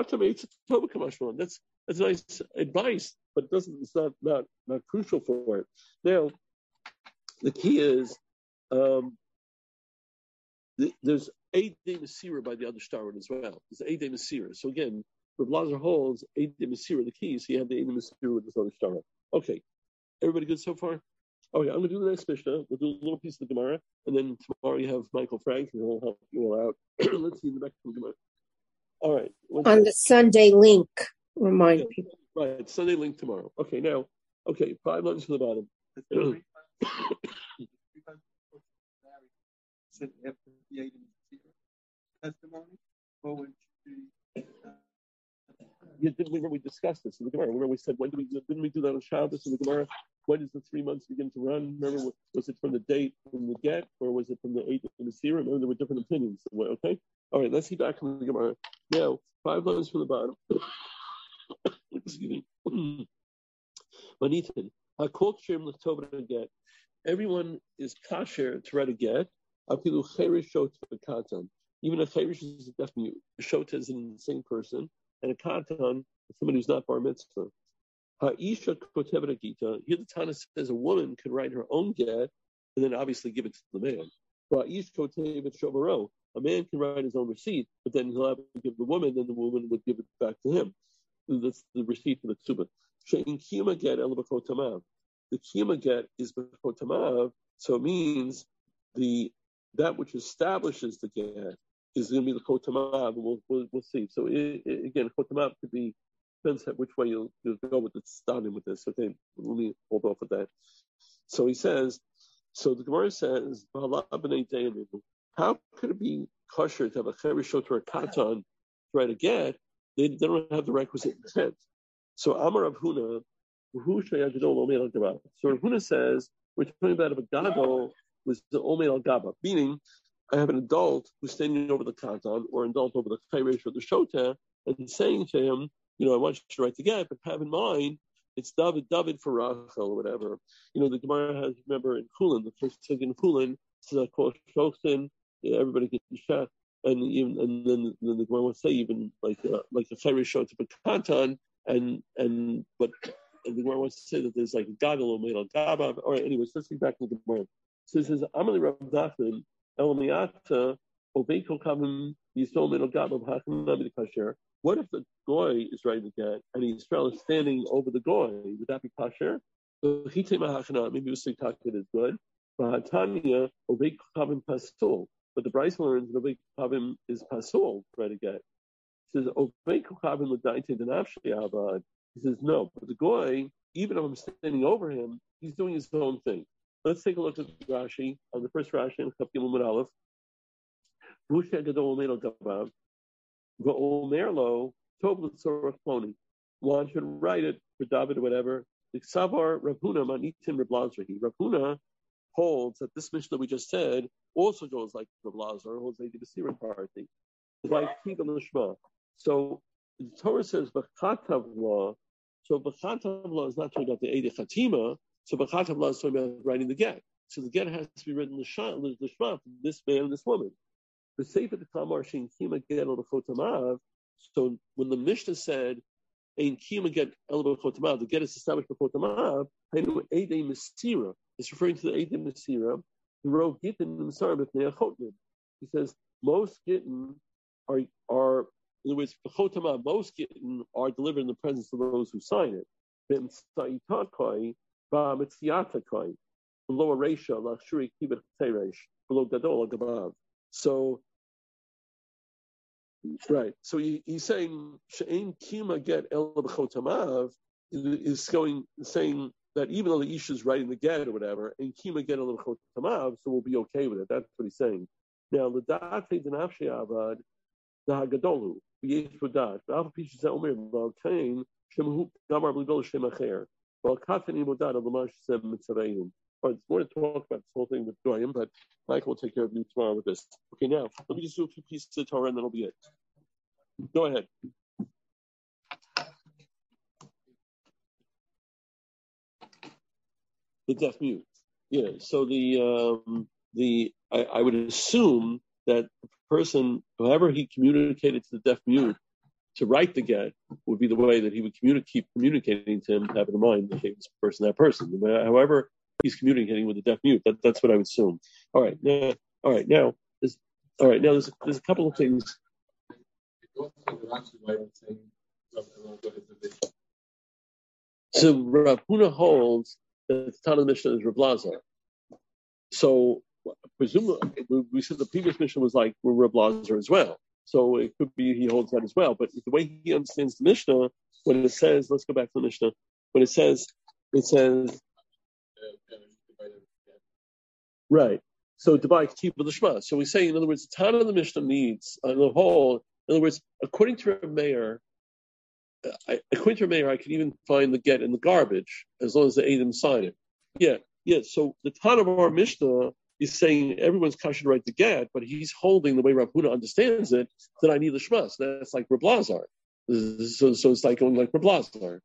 That's that's nice advice, but it doesn't. It's not not not crucial for it. Now, the key is um, the, there's eight day Masira by the other starot as well. There's eight day Masira. So again, Rav Lazar holds eight day Masira the key. So you have the eight day Masira with this other starot. Okay, everybody good so far? Oh yeah, I'm going to do the next Mishnah. We'll do a little piece of the Gemara, and then tomorrow you have Michael Frank, and he'll help you all out. Let's see the next Gemara. All right. On the Sunday link, remind yeah, people. Right, Sunday link tomorrow. Okay, now, okay, five lines from the bottom. Testimony, or would you Yeah, didn't we, remember we discussed this in the Gemara? Remember we said, when do we, didn't we do that on Shabbos in the Gemara? When does the three months begin to run? Remember, was it from the date from the get, or was it from the eighth in the seer? Remember, there were different opinions. Okay? All right, let's see back from the Gemara. Now, five lines from the bottom. Excuse me. Manitin. Get. Everyone is kasher to write a get. Even a cherish is definitely a shota is an insane person, and a katan is somebody who's not bar mitzvah. Ha'isha kotevet gita. Here the Tana says a woman can write her own get and then obviously give it to the man. Ha'ish kotevet shovaro. A man can write his own receipt, but then he'll have to give the woman, then the woman would give it back to him. That's the receipt for the ksuba. She'in kiyama get el b'chotamav. The kiyama get is b'chotamav, so it means the that which establishes the get is going to be the chotamav. We'll, we'll we'll see. So it, it, again, chotamav could be depends which way you'll, you'll go with it. Starting with this, okay. Let me hold off with that. So he says. So the Gemara says, how could it be kosher to have a cherishot or a katan to write a get? They, they don't have the requisite intent. So Amar Rav Huna, so Rav Huna says, we're talking about if a gadol was the omer al gaba, meaning I have an adult who's standing over the katan or an adult over the cherish or the shota and saying to him, you know, I want you to write the get, but have in mind, it's David, David for Rachel or whatever. You know, the Gemara has, remember, in Kulin, the first thing in Kulin, it's called Shoksin, everybody gets the shot. And even and then, then the Gemara will say even like uh, like a cherish shot to Katan, and and but and the Gemara wants to say that there's like a gadol made on gaba. All right, anyways, let's get back to the Gemara. So it says Amali Rav Nachman Elamiata Obeiko Kavim Yisrael made on gaba Hakanabi Kasher. What if the goy is writing the get and Yisrael is standing over the goy? Would that be kasher? Maybe we say it is good. Tanya Obeiko Kavim Pasul. But the Bryce learns that Obeik Kavim is pasul, right again. He says, Obeik Kavim l'daite denafshei abad. He says, no, but the goy, even if I'm standing over him, he's doing his own thing. Let's take a look at Rashi, on the first Rashi, in Chaf Gimel Mud Aleph. V'usheh gadol omer al gabav, v'omer lo, tov l'tzorach ploni. One should write it for David or whatever. The Ksavar Rav Huna manitim Reb Lazrahi. Rav Huna holds that this mission that we just said also goes like Rav Lazar, holds like the Sira party. like keep on the Shema. So the Torah says B'chatav law. So B'chatav law is not talking about the Eidei Chatima. So B'chatav law is talking about writing the get. So the get has to be written the Shema for this man and this woman. The Sefer Tamar Shein Kima Get El B'chotamav. So when the Mishnah said Ein Kima Get El B'chotamav, the get is established B'chotamav. Hainu Eidei Mesira. It's referring to the Eidei Mesira. The Rov Gittin Misar B'Pnei Achotnim. He says most Gittin are are in other words, B'chotamav, most Gittin are delivered in the presence of those who sign it. B'Mtzaitakai B'Mitziatakai. Below a ratio, Lachshuri Kibet Teresh. Below Gadol Gabav. So, right. So he, he's saying She'ein Kima Get El B'chotamav is going saying that even though the Isha is writing the get or whatever, and Kima Get El B'chotamav, so we'll be okay with it. That's what he's saying. Now, the Da'ate D'Nafshei Avad Da'Hagadolu V'yesh V'dat V'Alfa Pisha Zeh Omer V'Alkein Shemhu Gamar B'Lidol Shem Acher V'Alkatani Modat Al L'Mash Seb Mitzavayim. All right, it's more to talk about this whole thing with Goyim, but Michael will take care of you tomorrow with this. Okay, now, let me just do a few pieces of Torah and that'll be it. Go ahead. The deaf mute. Yeah, so the, um, the I, I would assume that the person, whoever he communicated to the deaf mute to write the get, would be the way that he would communicate, keep communicating to him, to have in mind that this person, that person. However, he's communicating with the deaf mute. That, that's what I would assume. All right. Now, all right. Now, there's, all right. Now, there's, there's a couple of things. So Rav Huna holds that the Tana Mishnah is Rav Lazar. So presumably, we said the previous Mishnah was like Rav Lazar as well. So it could be he holds that as well. But the way he understands the Mishnah, when it says, let's go back to the Mishnah. When it says, it says. Right. So Dubai keep with the Shema. So we say, in other words, the Tana of the Mishnah needs on the whole. In other words, according to Reb Meir, I, according to Reb Meir, I can even find the get in the garbage as long as the Adam sign it. Yeah, yeah. So the Tana of our Mishnah is saying everyone's kosher to write the get, but he's holding the way Rav Huna understands it that I need the Shema. So that's like Reb Lazar. So, so it's like going like Reb Lazar.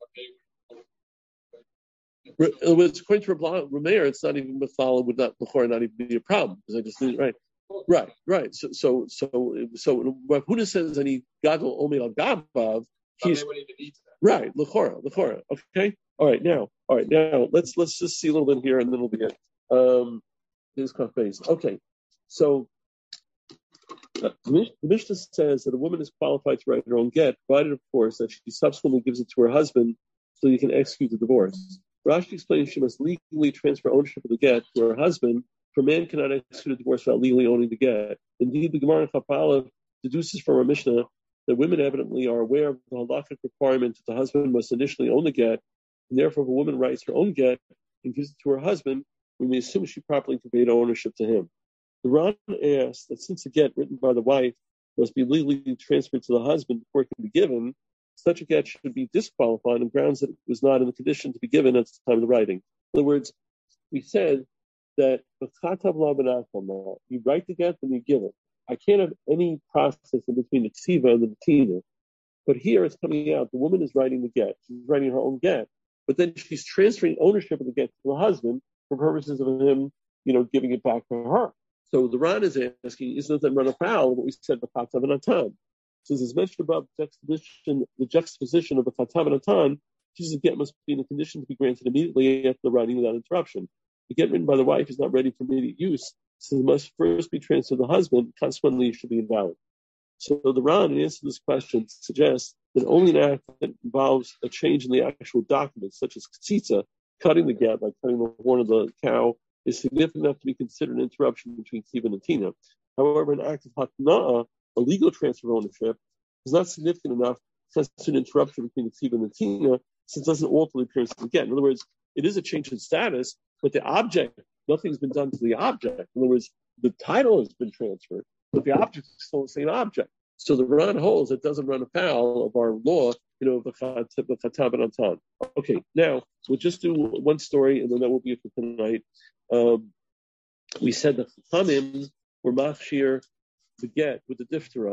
According to Reb Meir, it's not even Mathala would not before not even be a problem because I just didn't right, right, right. So, so, so, so Rav Huna says that he gadol omer al gabav. He's right, l'chora, l'chora. Okay, all right. Now, all right. Now, let's let's just see a little bit here, and then we'll begin. Um, here's face. Okay, so uh, the Mishnah says that a woman is qualified to write her own get, provided, of course, that she subsequently gives it to her husband so he can execute the divorce. Rashi explains she must legally transfer ownership of the get to her husband, for man cannot execute a divorce without legally owning the get. Indeed, the Gemara in Chapala deduces from our Mishnah that women evidently are aware of the halakhic requirement that the husband must initially own the get, and therefore if a woman writes her own get and gives it to her husband, we may assume she properly conveyed ownership to him. The Ran asks that since the get written by the wife must be legally transferred to the husband before it can be given, such a get should be disqualified on grounds that it was not in the condition to be given at the time of the writing. In other words, we said that you write the get and you give it. I can't have any process in between the ksiva and the tina. But here it's coming out, the woman is writing the get. She's writing her own get. But then she's transferring ownership of the get to the husband for purposes of him, you know, giving it back to her. So the Ran is asking, isn't that run afoul of what we said about Chatav and Atan? Since it's mentioned above the juxtaposition, the juxtaposition of the Chatav and Atan, Jesus' get must be in a condition to be granted immediately after the writing without interruption. The get written by the wife is not ready for immediate use, since it must first be transferred to the husband, consequently it should be invalid. So the Ran, in answer to this question, suggests that only an act that involves a change in the actual document, such as tzitza, cutting the get, like cutting the horn of the cow, is significant enough to be considered an interruption between Ksiva and Tina. However, an act of hakna'ah, a legal transfer of ownership, is not significant enough to constitute an interruption between the Ksiva and the Tina, since it doesn't alter the appearance of the get. In other words, it is a change in status, but the object, nothing's been done to the object. In other words, the title has been transferred, but the object is still the same object. So the Ran holds it doesn't run afoul of our law, you know, the Chatav and Atan. Okay, now we'll just do one story, and then that will be it for tonight. Um, we said the Chachamim were machshir the get with the diphthera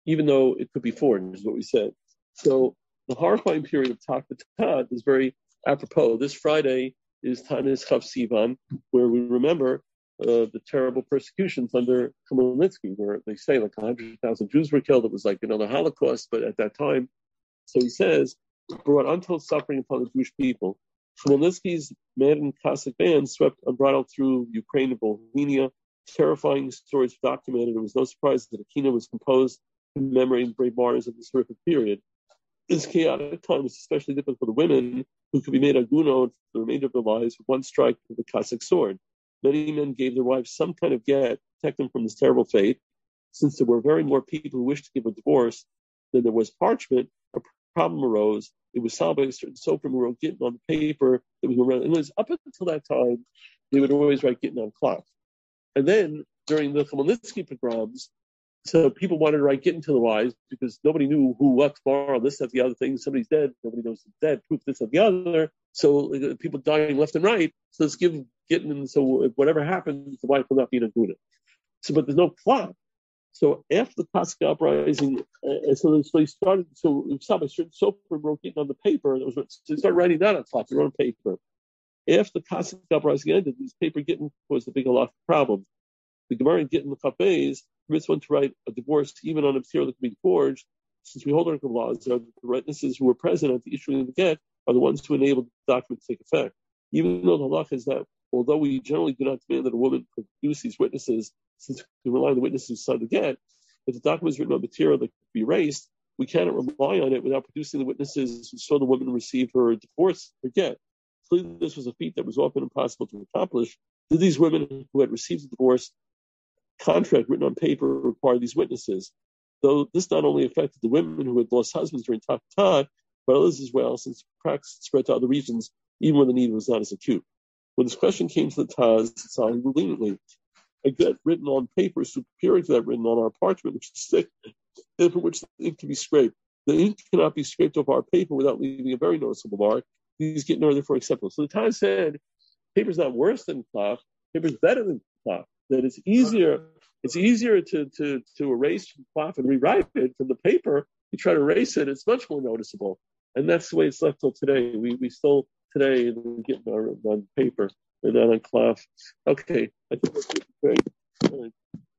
even though it could be forged, is what we said. So the horrifying period of Tak B'Tad is very apropos. This Friday is Tanis Chav Sivan, where we remember uh, the terrible persecutions under Khmelnytsky, where they say like one hundred thousand Jews were killed. It was like another Holocaust, but at that time, so he says, brought untold suffering upon the Jewish people. Khmelnytsky's maddened Cossack band swept unbridled through Ukraine and Bohemia. Terrifying stories documented. It was no surprise that a keynote was composed commemorating brave martyrs of this horrific period. This chaotic time was especially difficult for the women, who could be made agunot for the remainder of their lives with one strike with the Cossack sword. Many men gave their wives some kind of get to protect them from this terrible fate. Since there were very more people who wished to give a divorce than there was parchment, a problem arose. It was solved by a certain sofer who wrote Gittin on the paper that was around. And it was up until that time, they would always write Gittin on cloth. And then during the Khmelnytsky pogroms, so people wanted to write Gittin to the wives because nobody knew who, what, tomorrow, this, that, the other thing. Somebody's dead. Nobody knows who's dead. Proof this, and the other. So uh, people dying left and right. So let's give Gittin. And so if whatever happens, the wife will not be in a guna. So, but there's no plot. So after the Cossack uprising, uh, so, so he started. So Saba Sofer wrote Gittin on the paper. That was, so he started writing that on cloth. He wrote on paper. After the Cossack uprising ended, this paper Gittin was the big halachic problem. The Gemara in Gittin Chafez permits one to write a divorce even on a material that can be forged. Since we hold our laws, the witnesses who were present at the issuing of the get are the ones who enabled the document to take effect. Even though the halacha is that, although we generally do not demand that a woman produce these witnesses, since we rely on the witnesses who signed the get, if the document is written on material that can be erased, we cannot rely on it without producing the witnesses who saw the woman receive her divorce or get. Clearly, this was a feat that was often impossible to accomplish. Did these women who had received the divorce contract written on paper require these witnesses? Though this not only affected the women who had lost husbands during Tak B'Tad, but others as well, since practice spread to other regions, even when the need was not as acute. When this question came to the Taz, signed leniently. A get written on paper is superior to that written on our parchment, which is thick, and from which the ink can be scraped. The ink cannot be scraped off our paper without leaving a very noticeable mark. These get no therefore acceptable. So the Taz said, paper is not worse than cloth. Paper is better than cloth. That it's easier. It's easier to to to erase from cloth and rewrite it from the paper. You try to erase it, it's much more noticeable. And that's the way it's left till today. We we still today get on paper and not on cloth. Okay, I think that's great. All right.